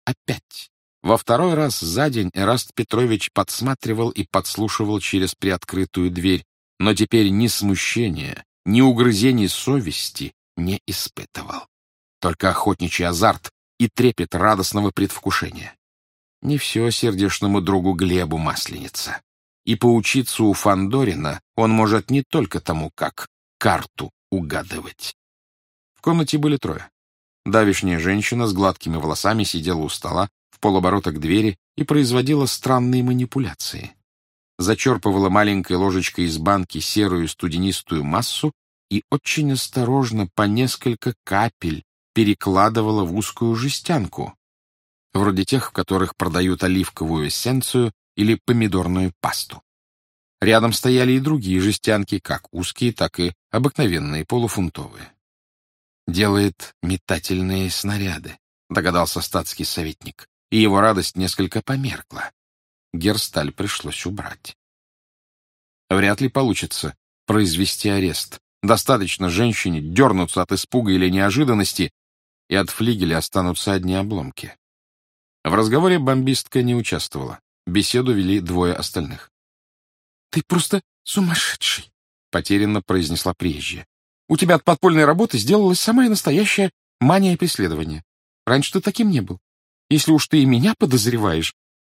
опять. Во второй раз за день Эраст Петрович подсматривал и подслушивал через приоткрытую дверь, но теперь ни смущения, ни угрызений совести не испытывал. Только охотничий азарт и трепет радостного предвкушения. Не все сердечному другу Глебу масленица. И поучиться у Фандорина он может не только тому, как карту угадывать. В комнате были трое. Давишняя женщина с гладкими волосами сидела у стола в полоборота к двери и производила странные манипуляции. Зачерпывала маленькой ложечкой из банки серую студенистую массу и очень осторожно по несколько капель перекладывала в узкую жестянку, вроде тех, в которых продают оливковую эссенцию или помидорную пасту. Рядом стояли и другие жестянки, как узкие, так и обыкновенные, полуфунтовые. «Делает метательные снаряды», — догадался статский советник, и его радость несколько померкла. Герсталь пришлось убрать. Вряд ли получится произвести арест. Достаточно женщине дернуться от испуга или неожиданности, и от флигеля останутся одни обломки. В разговоре бомбистка не участвовала. Беседу вели двое остальных. «Ты просто сумасшедший», — потерянно произнесла приезжая. «У тебя от подпольной работы сделалась самая настоящая мания преследования. Раньше ты таким не был. Если уж ты и меня подозреваешь...»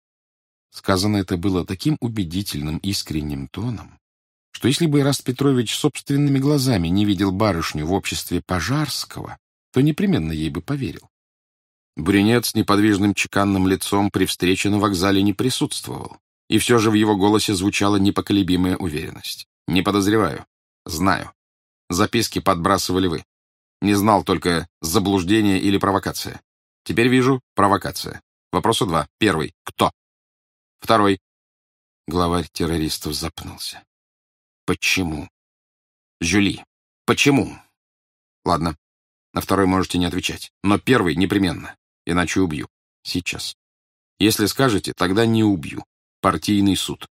Сказано это было таким убедительным, искренним тоном, что если бы Эраст Петрович собственными глазами не видел барышню в обществе Пожарского, то непременно ей бы поверил. Брюнет с неподвижным чеканным лицом при встрече на вокзале не присутствовал, и все же в его голосе звучала непоколебимая уверенность. «Не подозреваю. Знаю. Записки подбрасывали вы. Не знал только, заблуждение или провокация. Теперь вижу — провокация. Вопроса два. Первый. Кто? Второй». Главарь террористов запнулся. «Почему? Жюли, почему?» «Ладно, на второй можете не отвечать, но первый непременно, иначе убью. Сейчас. Если скажете, тогда не убью. Партийный суд».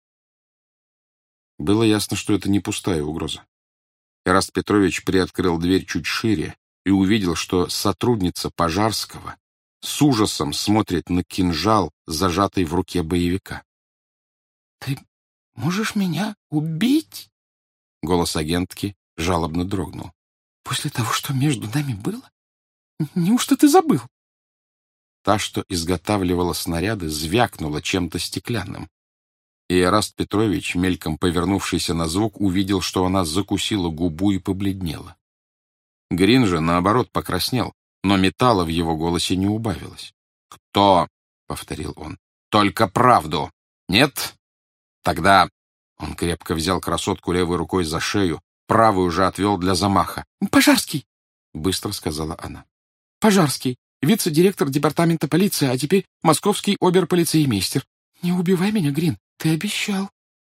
Было ясно, что это не пустая угроза. Эраст Петрович приоткрыл дверь чуть шире и увидел, что сотрудница Пожарского с ужасом смотрит на кинжал, зажатый в руке боевика. «Ты можешь меня убить?» Голос агентки жалобно дрогнул. «После того, что между нами было? Неужто ты забыл?» Та, что изготавливала снаряды, звякнула чем-то стеклянным. И Эраст Петрович, мельком повернувшийся на звук, увидел, что она закусила губу и побледнела. Грин же, наоборот, покраснел, но металла в его голосе не убавилось. «Кто?» — повторил он. «Только правду. Нет? Тогда...» Он крепко взял красотку левой рукой за шею, правую же отвел для замаха. «Пожарский!» — быстро сказала она. «Пожарский, вице-директор департамента полиции, а теперь московский оберполицеймейстер. Не убивай меня, Грин, ты обещал».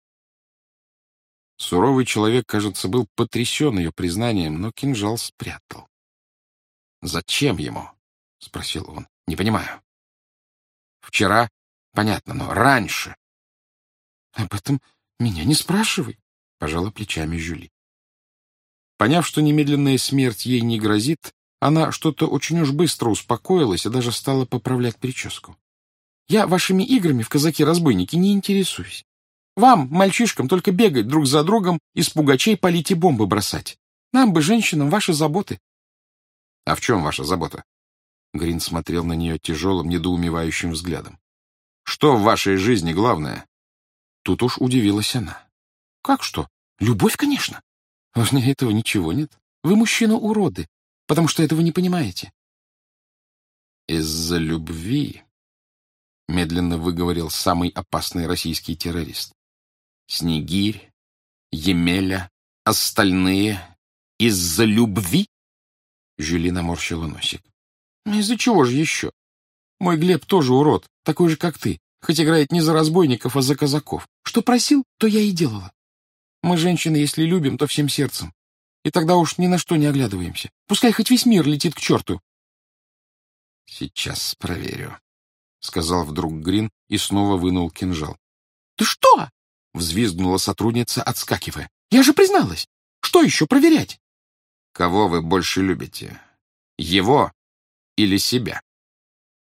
Суровый человек, кажется, был потрясен ее признанием, но кинжал спрятал. «Зачем ему?» — спросил он. «Не понимаю». «Вчера? Понятно, но раньше». «Об этом меня не спрашивай», — пожала плечами Жюли. Поняв, что немедленная смерть ей не грозит, она что-то очень уж быстро успокоилась и даже стала поправлять прическу. «Я вашими играми в казаки-разбойники не интересуюсь. Вам, мальчишкам, только бегать друг за другом, из пугачей палить и бомбы бросать. Нам бы, женщинам, ваши заботы». «А в чем ваша забота?» Грин смотрел на нее тяжелым, недоумевающим взглядом. «Что в вашей жизни главное?» Тут уж удивилась она. «Как что? Любовь, конечно. Важнее этого ничего нет. Вы, мужчина, уроды, потому что этого не понимаете». «Из-за любви», — медленно выговорил самый опасный российский террорист. «Снегирь, Емеля, остальные из-за любви?» Жюли наморщила носик. «Из-за чего же еще? Мой Глеб тоже урод, такой же, как ты, хоть играет не за разбойников, а за казаков. Что просил, то я и делала. Мы, женщины, если любим, то всем сердцем. И тогда уж ни на что не оглядываемся. Пускай хоть весь мир летит к черту». «Сейчас проверю», — сказал вдруг Грин и снова вынул кинжал. «Ты что?» — взвизгнула сотрудница, отскакивая. «Я же призналась. Что еще проверять?» «Кого вы больше любите? Его или себя?»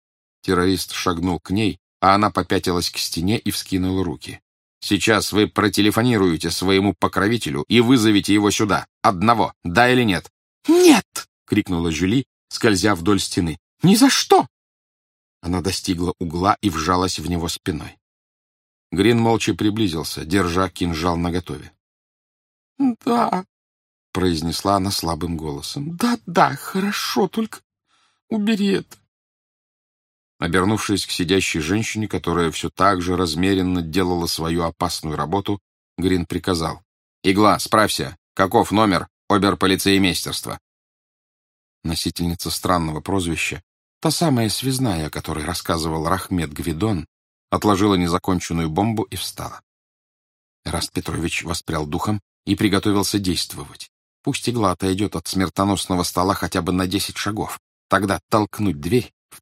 Террорист шагнул к ней, а она попятилась к стене и вскинула руки. «Сейчас вы протелефонируете своему покровителю и вызовете его сюда. Одного, да или нет?» «Нет!» — крикнула Жюли, скользя вдоль стены. «Ни за что!» Она достигла угла и вжалась в него спиной. Грин молча приблизился, держа кинжал наготове. «Да», — произнесла она слабым голосом. «Да, хорошо, только убери это». Обернувшись к сидящей женщине, которая все так же размеренно делала свою опасную работу, Грин приказал: «Игла, справься, каков номер оберполицеймейстерства?» Носительница странного прозвища, та самая связная, о которой рассказывал Рахмет Гвидон, отложила незаконченную бомбу и встала. Эраст Петрович воспрял духом и приготовился действовать. Пусть игла отойдет от смертоносного стола хотя бы на 10 шагов. Тогда толкнуть дверь в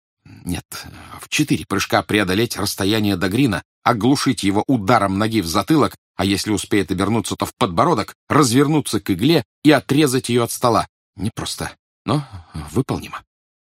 4 прыжка преодолеть расстояние до Грина, оглушить его ударом ноги в затылок, а если успеет обернуться, то в подбородок, развернуться к игле и отрезать ее от стола. Непросто, но выполнимо.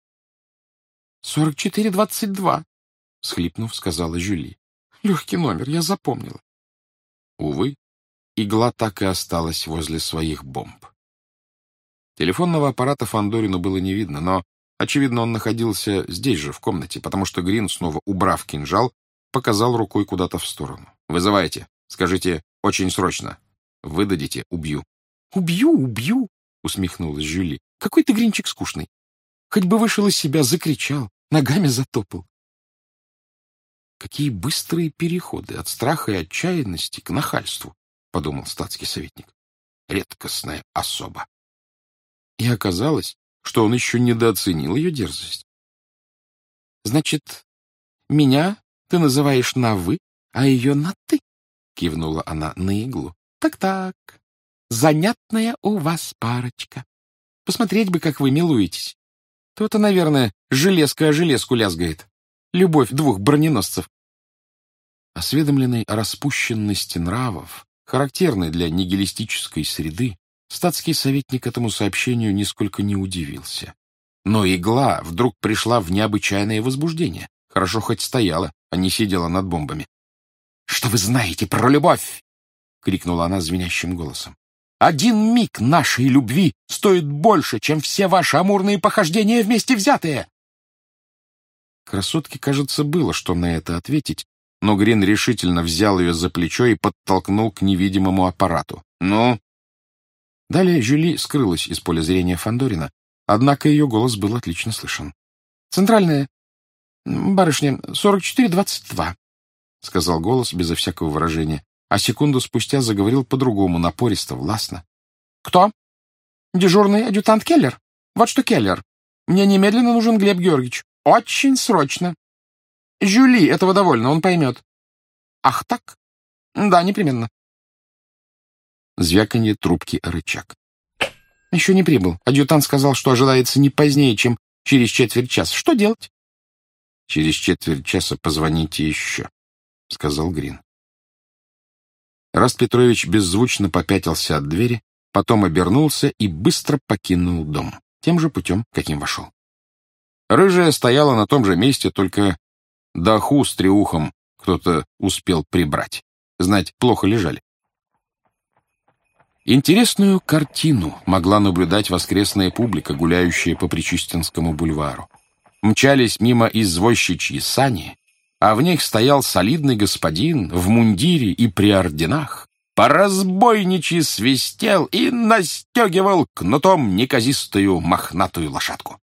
44-22, — схлипнув, сказала Жюли. «Легкий номер, я запомнила». Увы, игла так и осталась возле своих бомб. Телефонного аппарата Фандорину было не видно, но, очевидно, он находился здесь же, в комнате, потому что Грин, снова убрав кинжал, показал рукой куда-то в сторону. «Вызывайте. Скажите, очень срочно. Выдадите — убью». «Убью!» — усмехнулась Жюли. «Какой ты, Гринчик, скучный. Хоть бы вышел из себя, закричал, ногами затопал». «Какие быстрые переходы от страха и отчаянности к нахальству», — подумал статский советник. «Редкостная особа». И оказалось, что он еще недооценил ее дерзость. «Значит, меня ты называешь на «вы», а ее на «ты», — кивнула она на иглу. «Так-так, занятная у вас парочка. Посмотреть бы, как вы милуетесь. То-то, наверное, железка о железку лязгает. Любовь двух броненосцев». Осведомленный о распущенности нравов, характерной для нигилистической среды, статский советник этому сообщению нисколько не удивился. Но игла вдруг пришла в необычайное возбуждение. Хорошо хоть стояла, а не сидела над бомбами. «Что вы знаете про любовь?» — крикнула она звенящим голосом. «Один миг нашей любви стоит больше, чем все ваши амурные похождения вместе взятые!» Красотке, кажется, было что на это ответить, но Грин решительно взял ее за плечо и подтолкнул к невидимому аппарату. «Ну?» Далее Жюли скрылась из поля зрения Фандорина, однако ее голос был отлично слышен. «Центральная, барышня, 44-22», — сказал голос безо всякого выражения, а секунду спустя заговорил по-другому, напористо, властно. «Кто? Дежурный адъютант Келлер? Вот что, Келлер, мне немедленно нужен Глеб Георгиевич. Очень срочно. Жюли этого довольно, он поймет». «Ах так? Да, непременно». Звяканье трубки о рычаг. «Еще не прибыл. Адъютант сказал, что ожидается не позднее, чем через четверть часа. Что делать?» «Через четверть часа позвоните еще», — сказал Грин. Эраст Петрович беззвучно попятился от двери, потом обернулся и быстро покинул дом, тем же путем, каким вошел. Рыжая стояла на том же месте, только даху с треухом кто-то успел прибрать. Знать, плохо лежали. Интересную картину могла наблюдать воскресная публика, гуляющая по Причистинскому бульвару. Мчались мимо извозчичьи сани, а в них стоял солидный господин в мундире и при орденах, по-разбойничьи свистел и настегивал кнутом неказистую мохнатую лошадку.